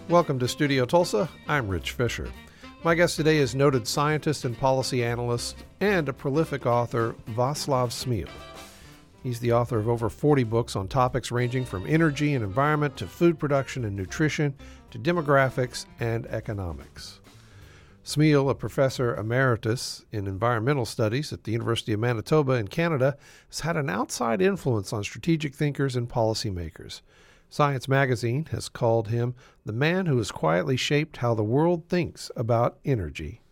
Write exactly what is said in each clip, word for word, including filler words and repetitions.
Welcome to Studio Tulsa. I'm Rich Fisher. My guest today is noted scientist and policy analyst and a prolific author, Václav Smil. He's the author of over forty books on topics ranging from energy and environment to food production and nutrition to demographics and economics. Smil, a professor emeritus in environmental studies at the University of Manitoba in Canada, has had an outside influence on strategic thinkers and policymakers. Science Magazine has called him the man who has quietly shaped how the world thinks about energy.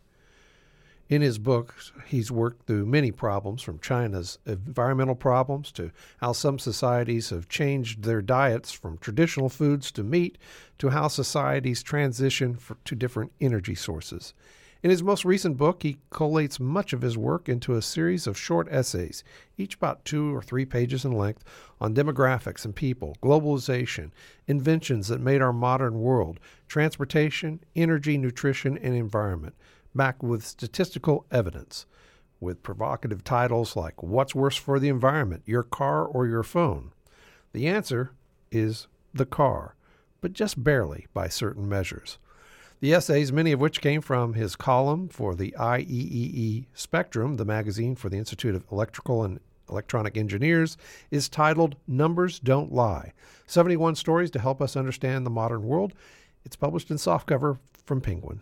In his books, he's worked through many problems, from China's environmental problems to how some societies have changed their diets from traditional foods to meat, to how societies transition for, to different energy sources. In his most recent book, he collates much of his work into a series of short essays, each about two or three pages in length, on demographics and people, globalization, inventions that made our modern world, transportation, energy, nutrition, and environment, backed with statistical evidence, with provocative titles like "What's Worse for the Environment, Your Car or Your Phone?" The answer is the car, but just barely by certain measures. The essays, many of which came from his column for the I E E E Spectrum, the magazine for the Institute of Electrical and Electronic Engineers, is titled Numbers Don't Lie, seventy-one Stories to Help Us Understand the Modern World. It's published in softcover from Penguin.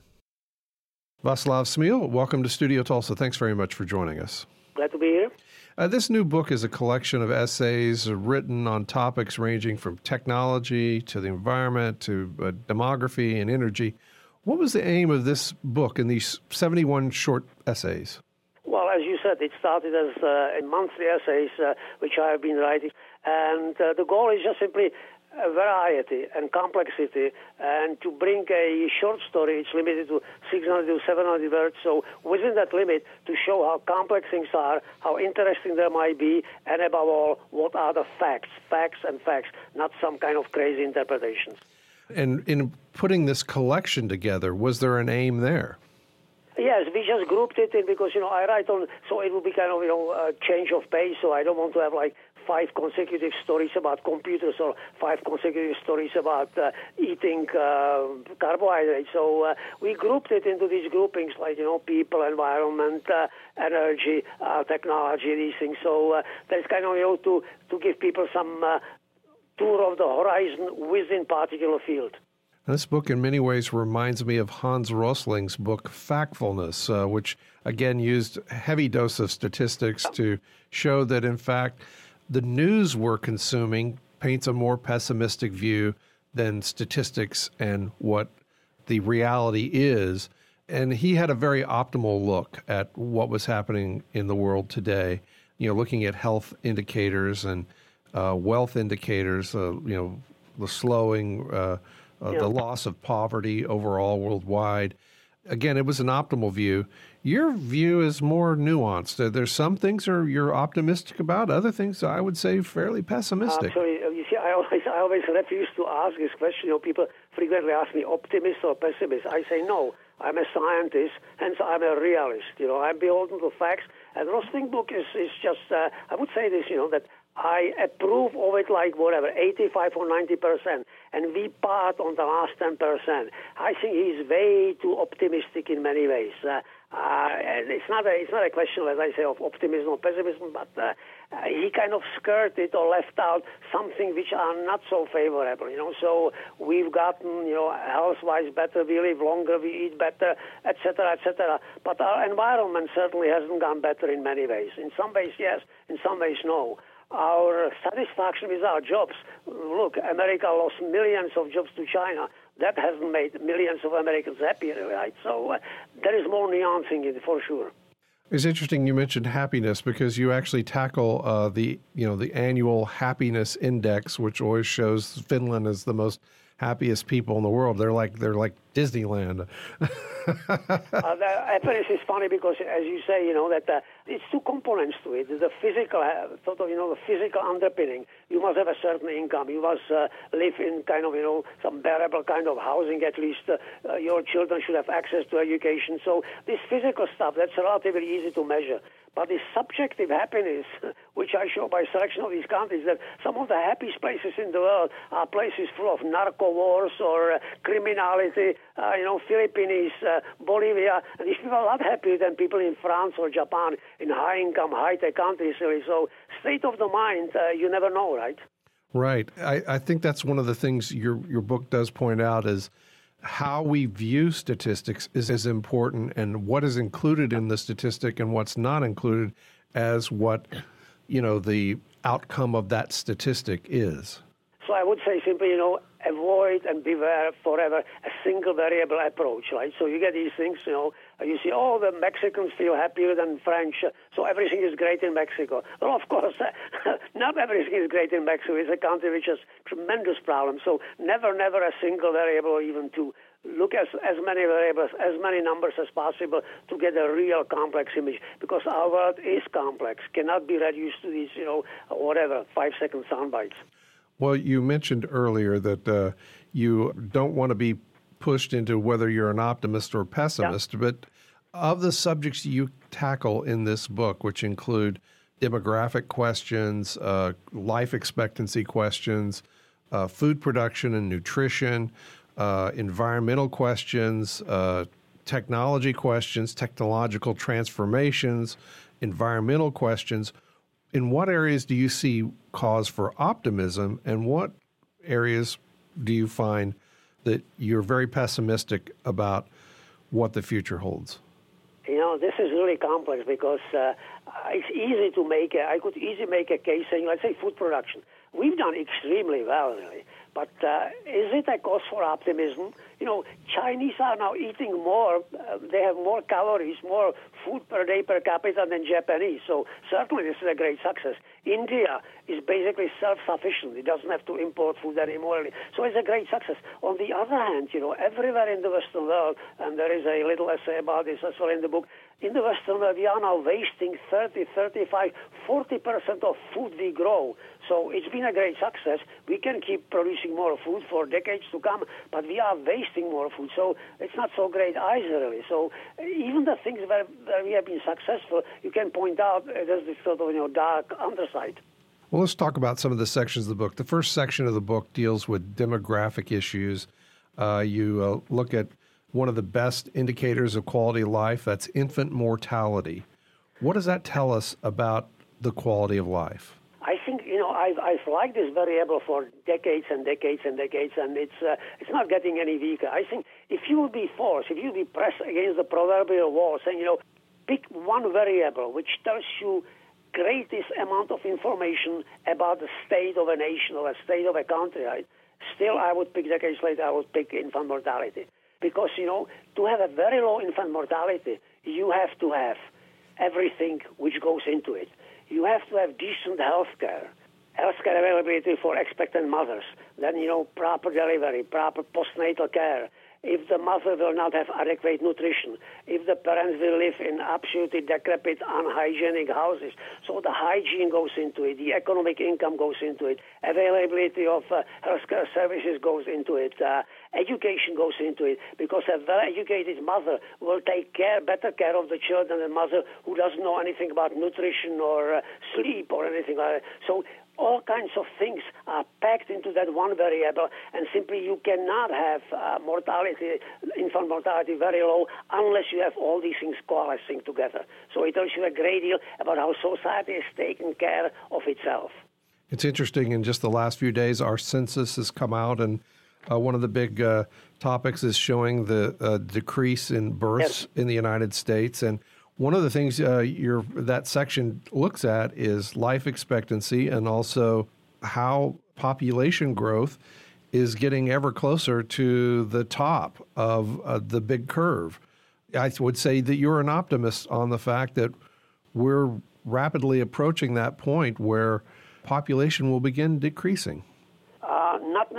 Václav Smil, welcome to Studio Tulsa. Thanks very much for joining us. Glad to be here. Uh, this new book is a collection of essays written on topics ranging from technology to the environment to uh, demography and energy. What was the aim of this book and these seventy-one short essays? Well, as you said, it started as uh, monthly essays, uh, which I have been writing. And uh, the goal is just simply uh, variety and complexity. And to bring a short story, it's limited to six hundred to seven hundred words. So within that limit, to show how complex things are, how interesting they might be, and above all, what are the facts, facts and facts, not some kind of crazy interpretations. And in putting this collection together, was there an aim there? Yes, we just grouped it in because, you know, I write on, so it will be kind of, you know, a change of pace, so I don't want to have like five consecutive stories about computers or five consecutive stories about uh, eating uh, carbohydrates. So uh, we grouped it into these groupings like, you know, people, environment, uh, energy, uh, technology, these things. So uh, that's kind of, you know, to, to give people some uh, tour of the horizon within particular field. This book in many ways reminds me of Hans Rosling's book, Factfulness, uh, which again used a heavy dose of statistics to show that, in fact, the news we're consuming paints a more pessimistic view than statistics and what the reality is. And he had a very optimal look at what was happening in the world today, you know, looking at health indicators and Uh, wealth indicators, uh, you know, the slowing, uh, uh, yeah. the loss of poverty overall worldwide. Again, it was an optimal view. Your view is more nuanced. Uh, there's some things are you're optimistic about, other things I would say fairly pessimistic. Absolutely. You see, I always, I always refuse to ask this question. You know, people frequently ask me, optimist or pessimist. I say no. I'm a scientist, hence I'm a realist. You know, I'm beholden to facts. And Rosling book is is just, uh, I would say this, you know, that I approve of it like whatever, eighty-five or ninety percent, and we part on the last ten percent. I think he's way too optimistic in many ways. Uh, uh, and it's not a it's not a question, as I say, of optimism or pessimism, but uh, uh, he kind of skirted or left out something which are not so favorable. You know, so we've gotten, you know, health-wise better, we live longer, we eat better, et cetera, et cetera. But our environment certainly hasn't gone better in many ways. In some ways, yes. In some ways, no. Our satisfaction with our jobs. Look, America lost millions of jobs to China. That hasn't made millions of Americans happier, right? So uh, there is more nuancing in it for sure. It's interesting you mentioned happiness because you actually tackle uh, the you know the annual happiness index, which always shows Finland as the most happiest people in the world. They're like they're like Disneyland. uh, the happiness is funny because, as you say, you know, that uh, it's two components to it. The physical, uh, sort of, you know, the physical underpinning. You must have a certain income. You must uh, live in kind of, you know, some bearable kind of housing at least. Uh, uh, your children should have access to education. So this physical stuff, that's relatively easy to measure. But the subjective happiness, which I show by selection of these countries, that some of the happiest places in the world are places full of narco wars or uh, criminality, uh, you know, Philippines, uh, Bolivia. And these people are a lot happier than people in France or Japan in high-income, high-tech countries. Really. So state of the mind, uh, you never know, right? Right. I, I think that's one of the things your your book does point out is how we view statistics is as important, and what is included in the statistic and what's not included as what, you know, the outcome of that statistic is. So I would say simply, you know, avoid and beware forever a single variable approach, right? So you get these things, you know, you see, oh, the Mexicans feel happier than French, so everything is great in Mexico. Well, of course, not everything is great in Mexico. It's a country which has tremendous problems. So never, never a single variable or even two. Look at as many variables, as many numbers as possible to get a real complex image, because our world is complex, cannot be reduced to these, you know, whatever, five-second sound bites. Well, you mentioned earlier that uh, you don't want to be pushed into whether you're an optimist or pessimist, yeah. But of the subjects you tackle in this book, which include demographic questions, uh, life expectancy questions, uh, food production and nutrition, uh, environmental questions, uh, technology questions, technological transformations, environmental questions, in what areas do you see cause for optimism, and what areas do you find that you're very pessimistic about what the future holds? You know, this is really complex because uh, it's easy to make, a, I could easily make a case saying, let's say, food production. We've done extremely well, really. But uh, is it a cause for optimism? You know, Chinese are now eating more. Uh, they have more calories, more food per day per capita than Japanese. So certainly this is a great success. India is basically self-sufficient. It doesn't have to import food anymore. So it's a great success. On the other hand, you know, everywhere in the Western world, and there is a little essay about this as well in the book, in the Western world, we are now wasting thirty, thirty-five, forty percent of food we grow. So it's been a great success. We can keep producing more food for decades to come, but we are wasting more food. So it's not so great either, really. So even the things where, where we have been successful, you can point out uh, there's this sort of, you know, dark underside. Well, let's talk about some of the sections of the book. The first section of the book deals with demographic issues. Uh, you uh, look at one of the best indicators of quality of life, that's infant mortality. What does that tell us about the quality of life? I think, you know, I've, I've liked this variable for decades and decades and decades, and it's uh, it's not getting any weaker. I think if you would be forced, if you would be pressed against the proverbial wall, saying, you know, pick one variable which tells you greatest amount of information about the state of a nation or a state of a country, right? Still, I would pick decades later, I would pick infant mortality. Because, you know, to have a very low infant mortality, you have to have everything which goes into it. You have to have decent health care, health care availability for expectant mothers, then, you know, proper delivery, proper postnatal care. If the mother will not have adequate nutrition, if the parents will live in absolutely decrepit, unhygienic houses. So the hygiene goes into it, the economic income goes into it, availability of uh, healthcare services goes into it, uh, education goes into it, because a well-educated mother will take care, better care of the children than a mother who doesn't know anything about nutrition or uh, sleep or anything like that. So all kinds of things are packed into that one variable, and simply you cannot have uh, mortality, infant mortality very low unless you have all these things coalescing together. So it tells you a great deal about how society is taking care of itself. It's interesting, in just the last few days, our census has come out, and uh, one of the big uh, topics is showing the uh, decrease in births yes. in the United States. And one of the things uh, your that section looks at is life expectancy, and also how population growth is getting ever closer to the top of uh, the big curve. I would say that you're an optimist on the fact that we're rapidly approaching that point where population will begin decreasing. Uh, not necessarily.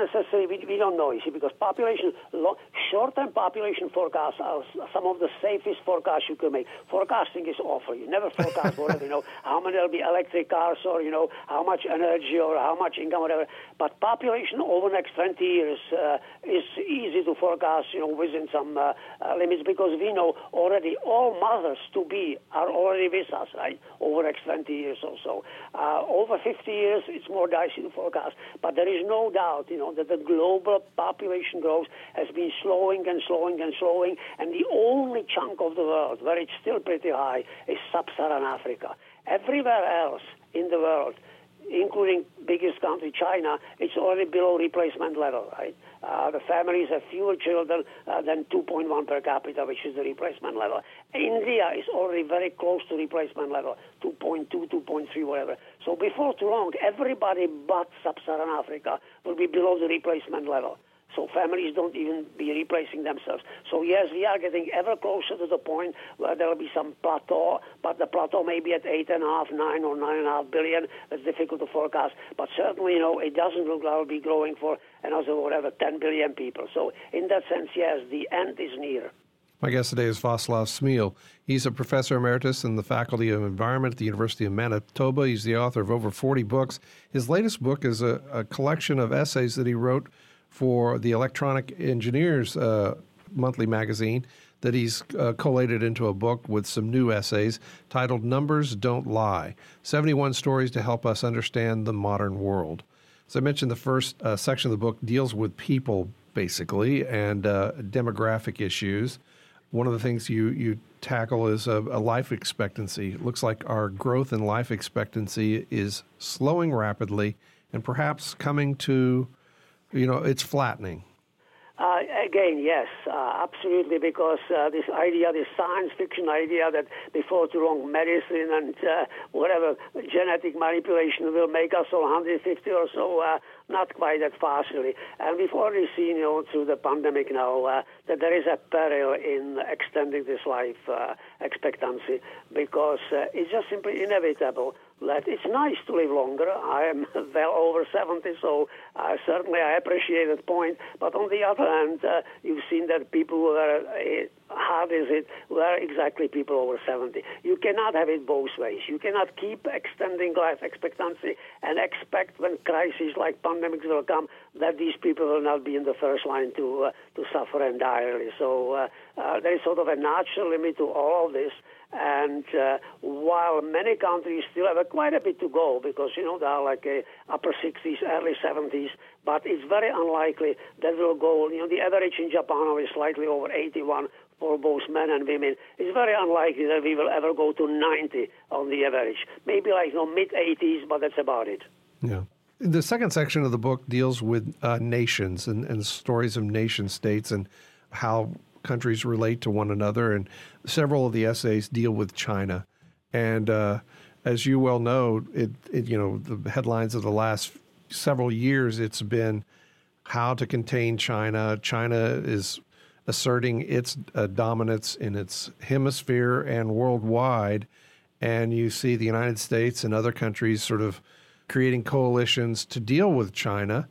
necessarily, we, we don't know, you see, because population, short-term population forecasts are some of the safest forecasts you can make. Forecasting is awful. You never forecast whatever, you know, how many will be electric cars or, you know, how much energy or how much income, whatever. But population over the next twenty years uh, is easy to forecast, you know, within some uh, uh, limits, because we know already all mothers-to-be are already with us, right, over the next twenty years or so. Uh, over fifty years, it's more dicey to forecast. But there is no doubt, you know, that the global population growth has been slowing and slowing and slowing, and the only chunk of the world where it's still pretty high is sub-Saharan Africa. Everywhere else in the world, including biggest country, China, it's already below replacement level, right? Uh, the families have fewer children uh, than two point one per capita, which is the replacement level. India is already very close to replacement level, two point two, two point three, whatever. So before too long, everybody but sub-Saharan Africa will be below the replacement level. So families don't even be replacing themselves. So yes, we are getting ever closer to the point where there will be some plateau, but the plateau may be at eight and a half, nine or nine and a half billion. That's difficult to forecast. But certainly, you know, it doesn't look like it will be growing for another whatever ten billion people. So in that sense, yes, the end is near. My guest today is Václav Smil. He's a professor emeritus in the Faculty of Environment at the University of Manitoba. He's the author of over forty books. His latest book is a, a collection of essays that he wrote for the Electronic Engineers uh, monthly magazine that he's uh, collated into a book with some new essays titled Numbers Don't Lie, seventy-one Stories to Help Us Understand the Modern World. As I mentioned, the first uh, section of the book deals with people, basically, and uh, demographic issues. One of the things you, you tackle is a, a life expectancy. It looks like our growth in life expectancy is slowing rapidly and perhaps coming to, you know, it's flattening. Uh, again, yes, uh, absolutely, because uh, this idea, this science fiction idea that before too long medicine and uh, whatever genetic manipulation will make us all one hundred fifty or so, uh, not quite that fast, really. And we've already seen, you know, through the pandemic now, uh, that there is a peril in extending this life uh, expectancy, because uh, it's just simply inevitable that it's nice to live longer. I am well over seventy, so uh, certainly I appreciate that point. But on the other hand, uh, you've seen that people who are, uh, hard is it, were exactly people over seventy. You cannot have it both ways. You cannot keep extending life expectancy and expect when crises like pandemics will come that these people will not be in the first line to uh, to suffer and die, really. So uh, uh, there is sort of a natural limit to all of this. And uh, while many countries still have quite a bit to go, because, you know, they are like a upper sixties, early seventies, but it's very unlikely that will go, you know, the average in Japan now is slightly over eighty-one for both men and women. It's very unlikely that we will ever go to ninety on the average. Maybe like, you know, mid-eighties, but that's about it. Yeah. The second section of the book deals with uh, nations and, and stories of nation states and how countries relate to one another, and several of the essays deal with China. And uh, as you well know, it, it you know the headlines of the last several years, it's been how to contain China. China is asserting its uh, dominance in its hemisphere and worldwide, and you see the United States and other countries sort of creating coalitions to deal with China.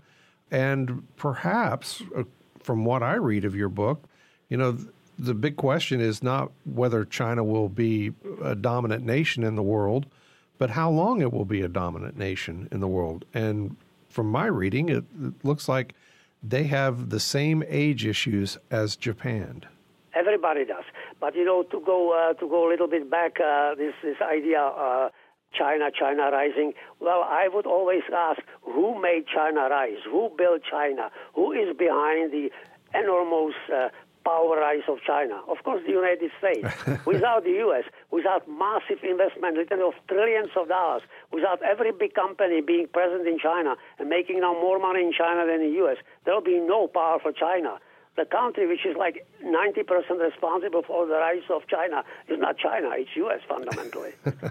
And perhaps, uh, from what I read of your book, you know, the big question is not whether China will be a dominant nation in the world, but how long it will be a dominant nation in the world. And from my reading, it, it looks like they have the same age issues as Japan. Everybody does. But, you know, to go uh, to go a little bit back, uh, this, this idea, uh, China, China rising, well, I would always ask, who made China rise? Who built China? Who is behind the enormous uh, power rise of China? Of course, the United States. Without the U S, without massive investment, literally of trillions of dollars, without every big company being present in China and making now more money in China than in the U S, there will be no power for China. The country which is like ninety percent responsible for the rise of China is not China, it's U S fundamentally.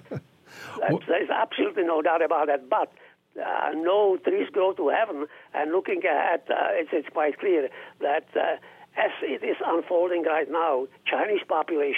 well, There's absolutely no doubt about that. But uh, no trees grow to heaven. And looking ahead, uh, it's, it's quite clear that uh, as it is unfolding right now, Chinese population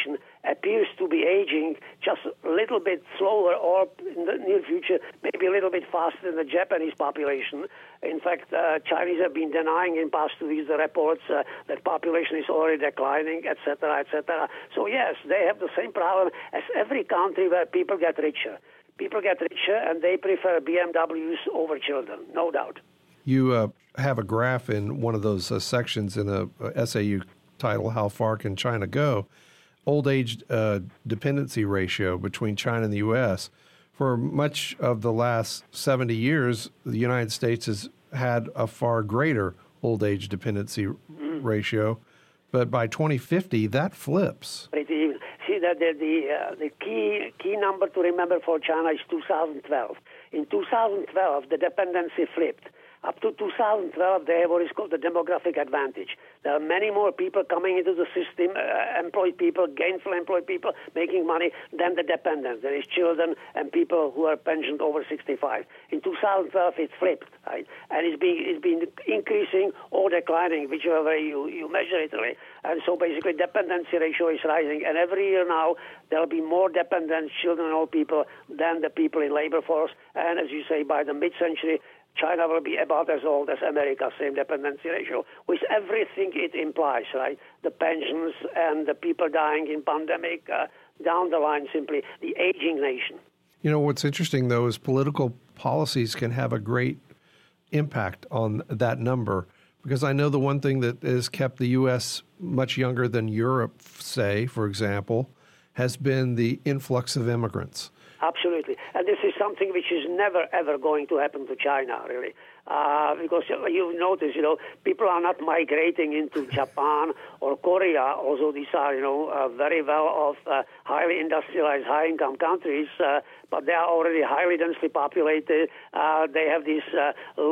appears to be aging just a little bit slower, or in the near future, maybe a little bit faster than the Japanese population. In fact, uh, Chinese have been denying in past two weeks the reports uh, that population is already declining, et cetera, et cetera. So yes, they have the same problem as every country where people get richer. People get richer, and they prefer B M Ws over children, no doubt. You uh, have a graph in one of those uh, sections in a, a essay you title, How Far Can China Go? Old age uh, dependency ratio between China and the U S. For much of the last seventy years, the United States has had a far greater old age dependency mm. ratio, but by twenty fifty, that flips. See, that the the, uh, the key key number to remember for China is two thousand twelve. In two thousand twelve, the dependency flipped. Up to two thousand twelve, they have what is called the demographic advantage. There are many more people coming into the system, uh, employed people, gainfully employed people, making money than the dependents. There is children and people who are pensioned over sixty-five. In two thousand twelve, it flipped, right? And it's been, it's been increasing or declining, whichever way you, you measure it, really. And so basically, dependency ratio is rising. And every year now, there will be more dependents, children and old people, than the people in labor force. And as you say, by the mid-century, China will be about as old as America, same dependency ratio, with everything it implies, right? The pensions and the people dying in pandemic, uh, down the line, simply the aging nation. You know, what's interesting, though, is political policies can have a great impact on that number, because I know the one thing that has kept the U S much younger than Europe, say, for example, has been the influx of immigrants. Absolutely. And this is something which is never, ever going to happen to China, really. Uh, because you've noticed, you know, people are not migrating into Japan or Korea, although these are, you know, uh, very well-off, uh, highly industrialized, high-income countries, uh, but they are already highly densely populated. Uh, they have these uh,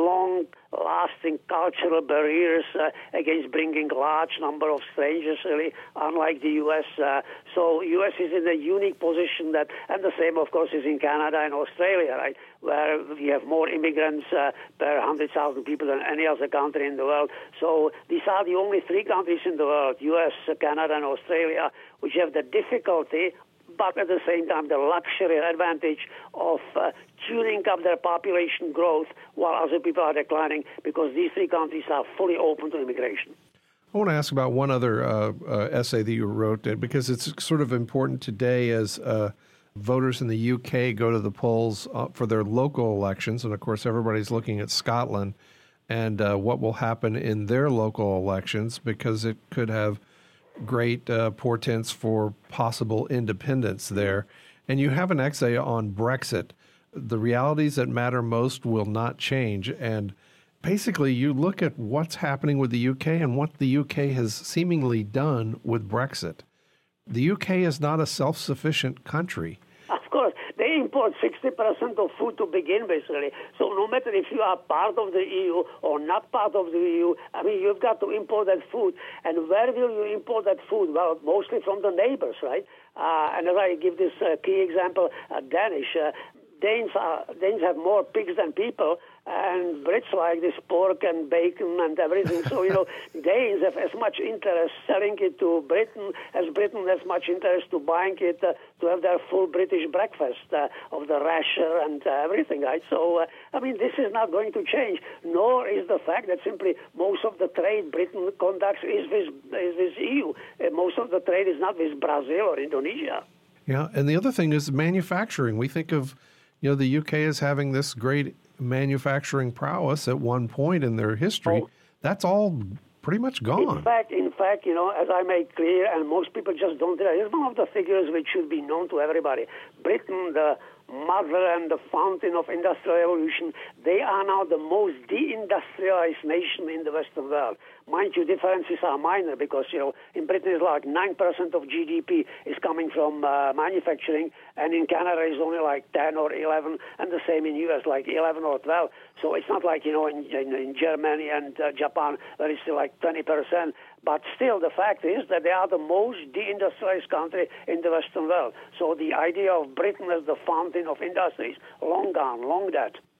long-lasting cultural barriers uh, against bringing large number of strangers, really, unlike the U S. Uh, so U S is in a unique position that, and the same, of course, is in Canada and Australia, right, where we have more immigrants uh, per one hundred thousand people than any other country in the world. So these are the only three countries in the world, U S, Canada, and Australia, which have the difficulty, but at the same time the luxury advantage of uh, tuning up their population growth while other people are declining, because these three countries are fully open to immigration. I want to ask about one other uh, uh, essay that you wrote, because it's sort of important today as uh, voters in the U K go to the polls uh, for their local elections. And, of course, everybody's looking at Scotland and uh, what will happen in their local elections, because it could have great uh, portents for possible independence there. And you have an essay on Brexit. The realities that matter most will not change. And basically, you look at what's happening with the U K and what the U K has seemingly done with Brexit. The U K is not a self-sufficient country. Of course, they import sixty percent of food to begin with, really. So no matter if you are part of the E U or not part of the E U, I mean, you've got to import that food. And where will you import that food? Well, mostly from the neighbors, right? Uh, and as I give this uh, key example, uh, Danish, uh, Danes, are, Danes have more pigs than people, and Brits like this pork and bacon and everything. So, you know, Danes have as much interest selling it to Britain as Britain has much interest to buying it uh, to have their full British breakfast uh, of the rasher and uh, everything, right? So, uh, I mean, this is not going to change, nor is the fact that simply most of the trade Britain conducts is with, is with E U. Uh, most of the trade is not with Brazil or Indonesia. Yeah, and the other thing is manufacturing. We think of, you know, the U K as having this great manufacturing prowess at one point in their history. Oh. That's all pretty much gone. In fact, in fact, you know, as I made clear, and most people just don't realize, it's one of the figures which should be known to everybody. Britain, the mother and the fountain of industrial evolution, they are now the most deindustrialized nation in the Western world. Mind you, differences are minor because, you know, in Britain it's like nine percent of G D P is coming from uh, manufacturing, and in Canada it's only like ten or eleven, and the same in U S, like eleven or twelve. So it's not like, you know, in, in, in Germany and uh, Japan where it's still like twenty percent. But still, the fact is that they are the most deindustrialized country in the Western world. So the idea of Britain as the fountain of industries, long gone, long dead.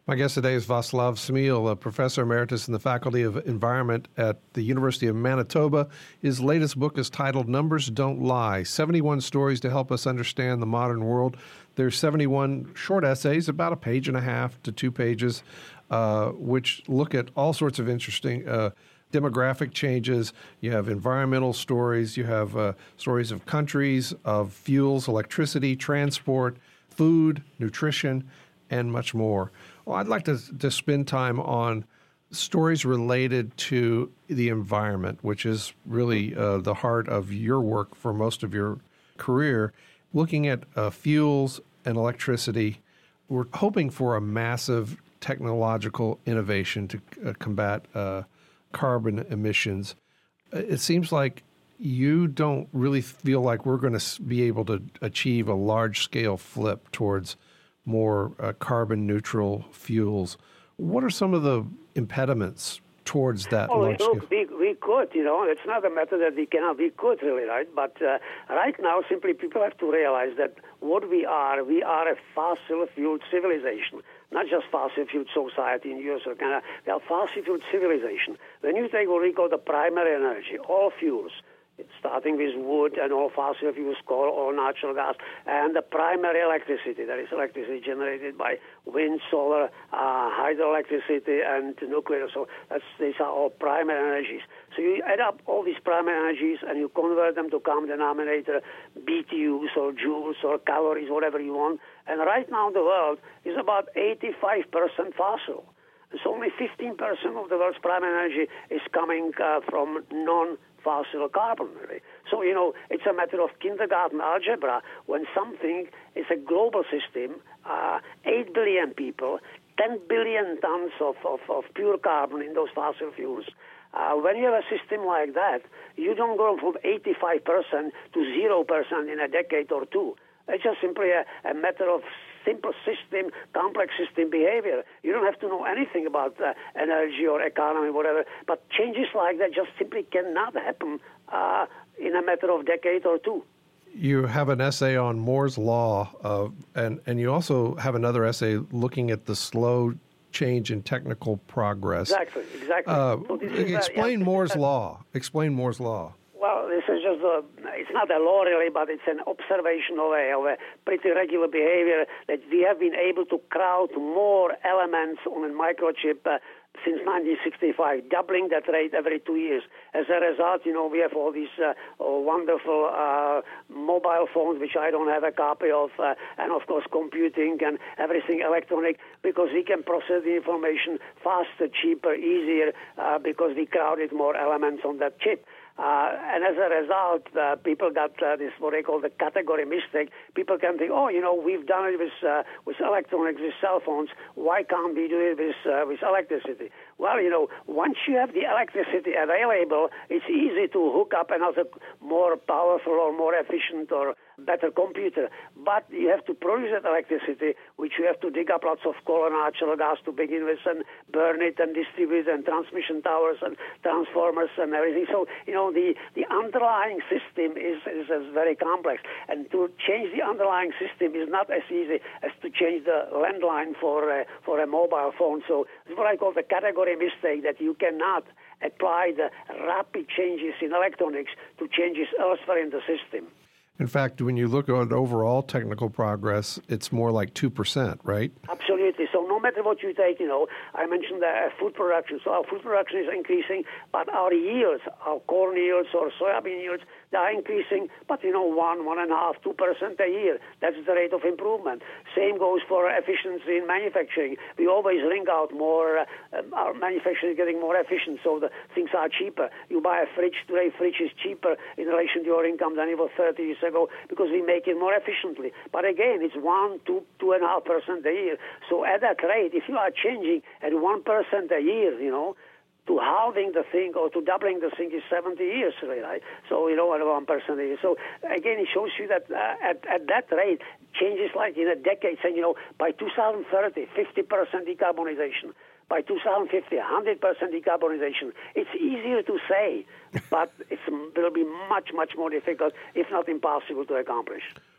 My guest today is Václav Smil, a professor emeritus in the Faculty of Environment at the University of Manitoba. His latest book is titled Numbers Don't Lie, seventy-one Stories to Help Us Understand the Modern World. There's seventy-one short essays, about a page and a half to two pages, uh, which look at all sorts of interesting uh, demographic changes. You have environmental stories. You have uh, stories of countries, of fuels, electricity, transport, food, nutrition, and much more. Well, I'd like to, to spend time on stories related to the environment, which is really uh, the heart of your work for most of your career. Looking at uh, fuels and electricity, we're hoping for a massive technological innovation to uh, combat uh, carbon emissions. It seems like you don't really feel like we're going to be able to achieve a large-scale flip towards more uh, carbon-neutral fuels. What are some of the impediments towards that Oh, large look, scale? we, we could, you know, it's not a matter that we cannot, we could really, right? But uh, right now, simply people have to realize that what we are, we are a fossil-fueled civilization, not just fossil-fueled society in U S or Canada, we are fossil-fueled civilization. When you take what we call the primary energy, all fuels, starting with wood and all fossil fuels, coal or natural gas, and the primary electricity, that is electricity generated by wind, solar, uh, hydroelectricity, and nuclear. So that's, these are all primary energies. So you add up all these primary energies and you convert them to common denominator, B T Us or joules or calories, whatever you want. And right now the world is about eighty-five percent fossil. So only fifteen percent of the world's primary energy is coming uh, from non fossil carbon, really. So, you know, it's a matter of kindergarten algebra when something is a global system, uh, eight billion people, ten billion tons of, of, of pure carbon in those fossil fuels. Uh, when you have a system like that, you don't go from eighty-five percent to zero percent in a decade or two. It's just simply a, a matter of simple system, complex system behavior. You don't have to know anything about uh, energy or economy, whatever. But changes like that just simply cannot happen uh, in a matter of decade or two. You have an essay on Moore's Law, uh, and, and you also have another essay looking at the slow change in technical progress. Exactly, exactly. Uh, so this is, explain uh, yeah, Moore's Law. Explain Moore's Law. Well, this is just a, it's not a law really, but it's an observation of a, of a pretty regular behavior that we have been able to crowd more elements on a microchip uh, since nineteen sixty-five, doubling that rate every two years. As a result, you know, we have all these uh, oh, wonderful uh, mobile phones, which I don't have a copy of, uh, and of course computing and everything electronic, because we can process the information faster, cheaper, easier, uh, because we crowded more elements on that chip. Uh, and as a result, uh, people got uh, this what they call the category mistake. People can think, oh, you know, we've done it with uh, with electronics, with cell phones. Why can't we do it with uh, with electricity? Well, you know, once you have the electricity available, it's easy to hook up another more powerful or more efficient or better computer. But you have to produce that electricity, which you have to dig up lots of coal and natural gas to begin with and burn it and distribute and transmission towers and transformers and everything. So, you know, the, the underlying system is, is, is very complex. And to change the underlying system is not as easy as to change the landline for a, for a mobile phone. So it's what I call the category mistake, that you cannot apply the rapid changes in electronics to changes elsewhere in the system. In fact, when you look at overall technical progress, it's more like two percent, right? Absolutely. So no matter what you take, you know, I mentioned the food production. So our food production is increasing, but our yields, our corn yields or soybean yields, they are increasing, but, you know, one, one and a half, two percent a year. That's the rate of improvement. Same goes for efficiency in manufacturing. We always ring out more, uh, our manufacturing is getting more efficient, so the things are cheaper. You buy a fridge today, fridge is cheaper in relation to your income than it was thirty years ago because we make it more efficiently. But again, it's one, two, two and a half percent a year. So at that rate, if you are changing at one percent a year, you know, to halving the thing or to doubling the thing is seventy years, right? So, you know, at one percent a year. So, again, it shows you that uh, at, at that rate, changes like in a decade, saying, you know, by two thousand thirty, fifty percent decarbonization. By two thousand fifty, one hundred percent decarbonization. It's easier to say, but it will be much, much more difficult, if not impossible, to accomplish.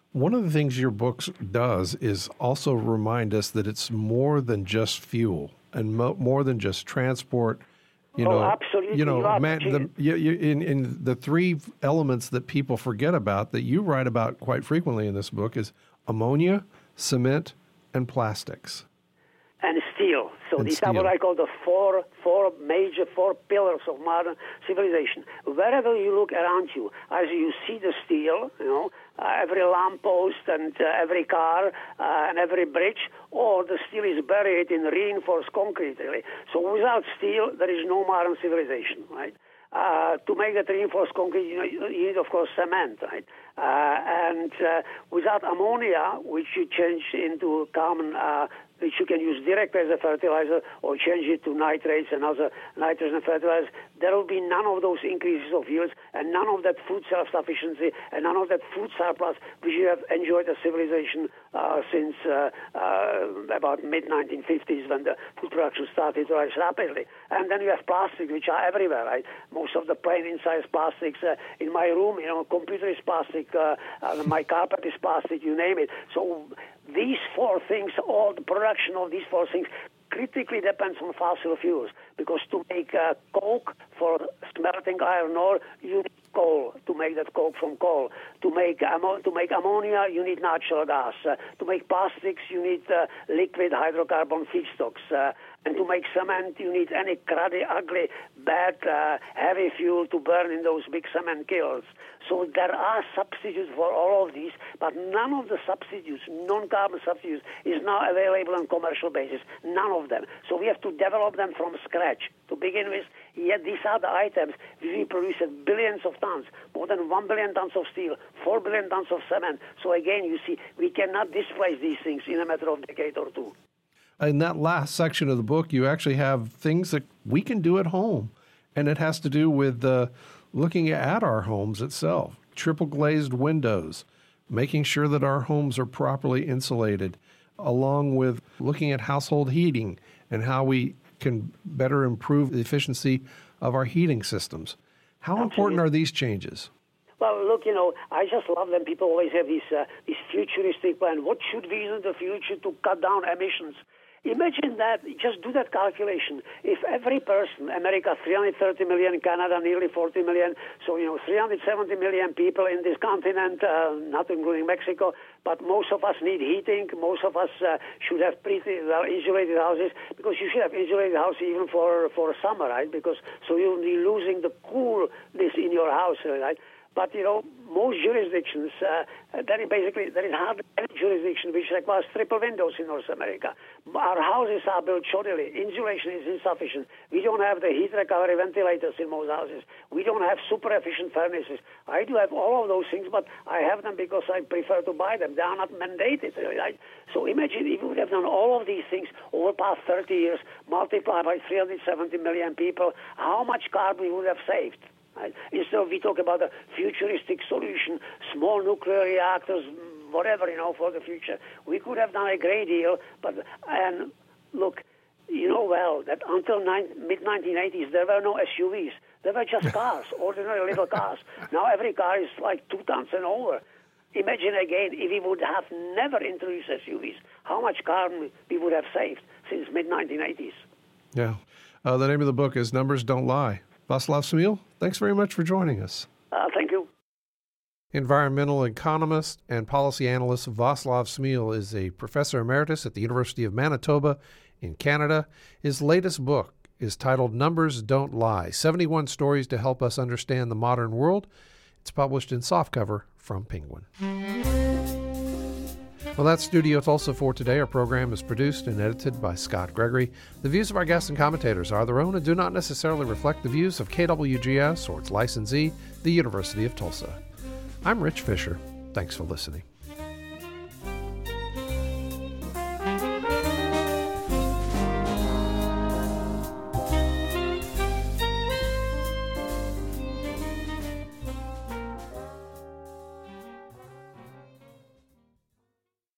One of the things your book does is also remind us that it's more than just fuel and mo- more than just transport. You oh, know, absolutely. You know, you man, the, you, you, in, in the three elements that people forget about that you write about quite frequently in this book is ammonia, cement, and plastics. And steel. So and these steel. are what I call the four, four major, four pillars of modern civilization. Wherever you look around you, as you see the steel, you know, uh, every lamppost and uh, every car uh, and every bridge, or the steel is buried in reinforced concrete, really. So without steel, there is no modern civilization, right? Uh, to make that reinforced concrete, you, know, you need, of course, cement, right? Uh, and uh, without ammonia, which you change into common, uh, which you can use direct as a fertilizer or change it to nitrates and other nitrogen fertilizers, there will be none of those increases of yields and none of that food self-sufficiency and none of that food surplus which you have enjoyed as civilization uh, since uh, uh, about mid nineteen fifties when the food production started to rise rapidly. And then you have plastics, which are everywhere, right? Most of the plain inside is plastics. Uh, in my room, you know, computer is plastic, uh, uh, my carpet is plastic, you name it. So these four things, all the production of these four things, critically depends on fossil fuels, because to make uh, coke for smelting iron ore, you need coal to make that coke from coal. To make ammo- to make ammonia, you need natural gas. Uh, to make plastics, you need uh, liquid hydrocarbon feedstocks. Uh, and to make cement, you need any cruddy, ugly, bad, uh, heavy fuel to burn in those big cement kilns. So there are substitutes for all of these, but none of the substitutes, non-carbon substitutes, is now available on commercial basis. None of them. So we have to develop them from scratch to begin with. Yet these are the items we produce at billions of tons, more than one billion tons of steel, four billion tons of cement. So again, you see, we cannot displace these things in a matter of a decade or two. In that last section of the book, you actually have things that we can do at home, and it has to do with uh, looking at our homes itself, triple glazed windows, making sure that our homes are properly insulated, along with looking at household heating and how we can better improve the efficiency of our heating systems. How Absolutely. important are these changes? Well, look, you know, I just love them. People always have this, uh, this futuristic plan. What should we do in the future to cut down emissions? Imagine that, just do that calculation. If every person, America, three hundred thirty million, Canada, nearly forty million, so, you know, three hundred seventy million people in this continent, uh, not including Mexico, but most of us need heating. Most of us uh, should have pretty well insulated houses, because you should have insulated houses even for, for summer, right? Because so you'll be losing the coolness in your house, right? But, you know, most jurisdictions, uh, there is basically, there is hardly any jurisdiction which requires triple windows in North America. Our houses are built shoddily. Insulation is insufficient. We don't have the heat recovery ventilators in most houses. We don't have super efficient furnaces. I do have all of those things, but I have them because I prefer to buy them. They are not mandated, right? So imagine if we would have done all of these things over the past thirty years, multiplied by three hundred seventy million people, how much carbon we would have saved. Right? Instead of we talk about a futuristic solution, small nuclear reactors, whatever, you know, for the future. We could have done a great deal, but, and look, you know well that until mid nineteen eighties, there were no S U Vs. There were just cars, ordinary little cars. Now every car is like two tons and over. Imagine again, if we would have never introduced S U Vs, how much carbon we would have saved since mid nineteen eighties. Yeah. Uh, the name of the book is Numbers Don't Lie. Václav Smil, thanks very much for joining us. Uh, thank you. Environmental economist and policy analyst Václav Smil is a professor emeritus at the University of Manitoba in Canada. His latest book is titled Numbers Don't Lie, seventy-one Stories to Help Us Understand the Modern World. It's published in softcover from Penguin. Well, that's Studio Tulsa for today. Our program is produced and edited by Scott Gregory. The views of our guests and commentators are their own and do not necessarily reflect the views of K W G S or its licensee, the University of Tulsa. I'm Rich Fisher. Thanks for listening.